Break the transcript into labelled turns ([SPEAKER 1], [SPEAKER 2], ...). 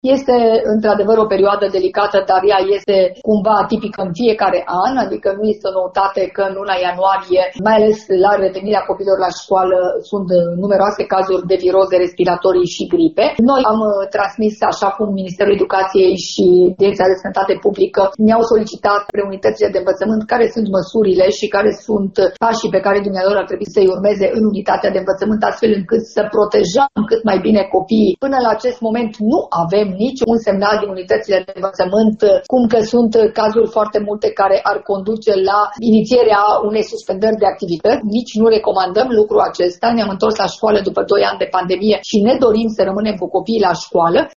[SPEAKER 1] Este într-adevăr o perioadă delicată, dar ea este cumva atipică în fiecare an, adică nu este o noutate că în luna ianuarie, mai ales la revenirea copiilor la școală, sunt numeroase cazuri de viroze respiratorii și gripe. Noi am transmis, așa cum Ministerul Educației și Direcția de Sănătate Publică ne-au solicitat unitățile de învățământ care sunt măsurile și care sunt pașii pe care dumnealor ar trebui să-i urmeze în unitatea de învățământ, astfel încât să protejăm cât mai bine copiii. Până la acest moment nu avem niciun semnal din unitățile de învățământ, cum că sunt cazuri foarte multe care ar conduce la inițierea unei suspendări de activități. Nici nu recomandăm lucrul acesta. Ne-am întors la școală după 2 ani de pandemie și ne dorim să rămânem cu copiii la școală.